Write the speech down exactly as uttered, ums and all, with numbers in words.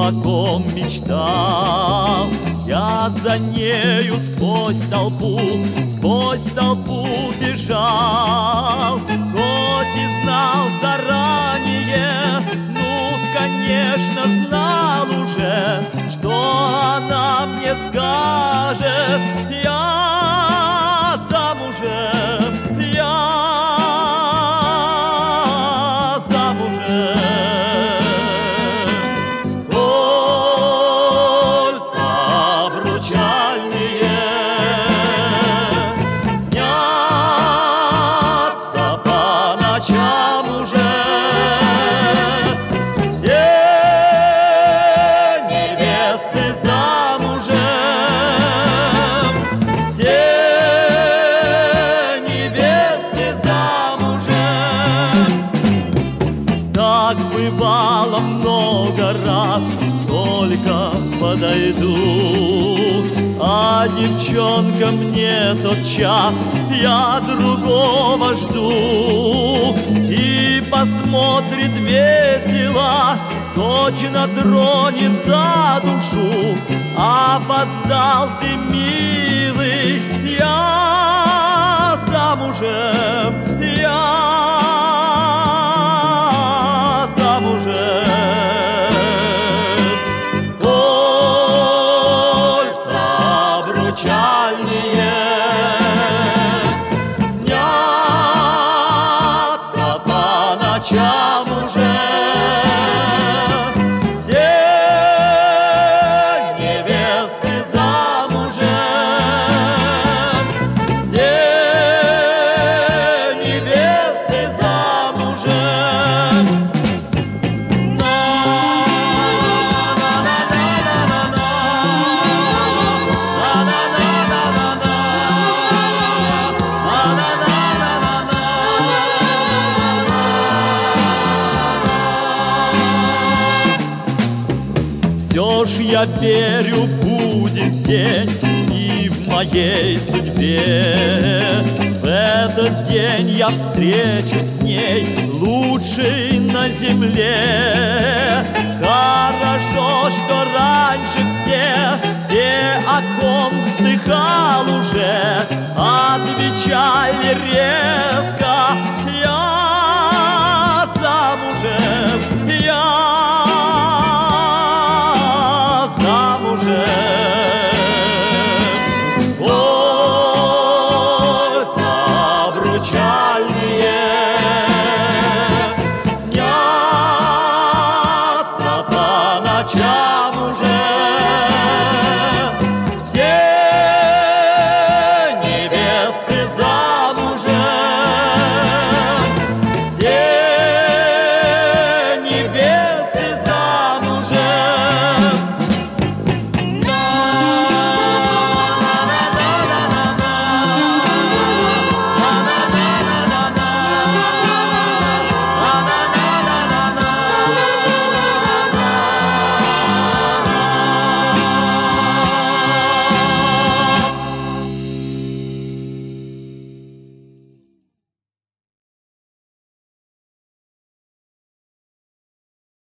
о ком мечтал, я за нею сквозь толпу, сквозь толпу бежал. Хоть и знал заранее, ну, конечно, знал уже, что она мне скажет: я замужем, я бывало много раз, только подойду, а девчонка мне тот час, я другого жду. И посмотрит весело, точно тронет за душу: опоздал ты, милый, я замужем, я обручальные снятся по ночам уже. Все невесты замужем, все невесты замужем. Все ж я верю, будет день и в моей судьбе. В этот день я встречусь с ней, лучшей на земле. Хорошо, что раньше все те, о ком вздыхал уже, отвечали резко: